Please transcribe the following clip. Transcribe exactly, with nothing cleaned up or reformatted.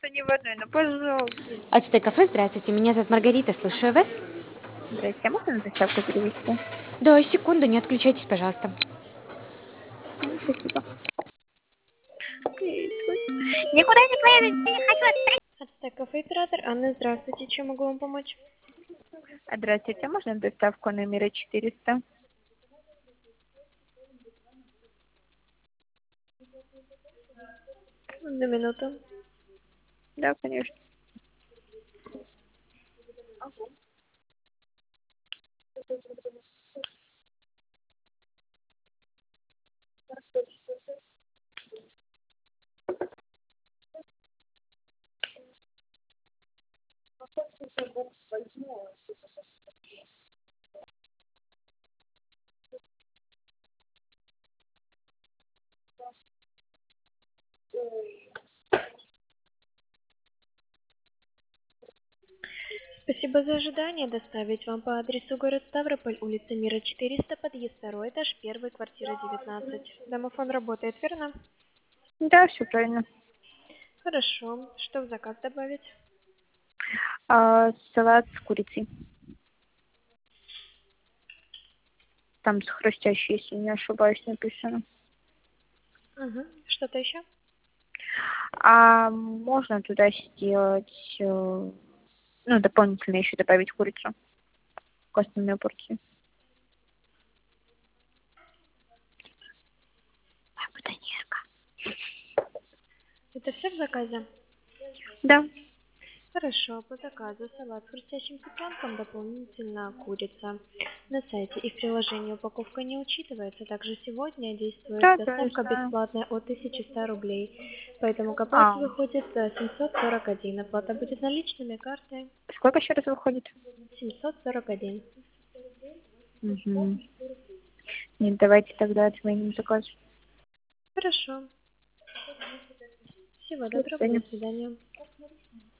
Не в одной, ну пожалуйста. Ацтек кафе, здравствуйте. Меня зовут Маргарита, слушаю вас. Здрасте, а можно на доставку перевести? Да, секунду, не отключайтесь, пожалуйста. М, Спасибо. Никуда не поеду, не хочу отстать. Ацтек кафе, оператор Анна, здравствуйте. Чем могу вам помочь? А, Здравствуйте, а можно на доставку номера четыреста? Одну минуту. Да, конечно. Спасибо за ожидание. Доставить вам по адресу город Ставрополь, улица Мира четыреста, подъезд второй этаж, первый, квартира девятнадцать. Домофон работает, верно? Да, все правильно. Хорошо. Что в заказ добавить? А, салат с курицей. Там с хрустящей, если не ошибаюсь, написано. Угу. Что-то еще? А можно туда сделать, э, ну, дополнительно еще добавить курицу к основной порции. А, бутоньерка. Это все в заказе? Да. Хорошо, по заказу салат с хрустящим цыпленком, дополнительно курица. На сайте и в приложении упаковка не учитывается. Также сегодня действует Да, да, я доставка знаю. бесплатная от тысячи ста рублей. Поэтому к оплате А, выходит э, семьсот сорок один. Оплата будет наличными картой сколько еще раз выходит? семьсот сорок один. Угу. Нет, давайте тогда отменим заказ. Хорошо. Всего До доброго, до свидания. свидания.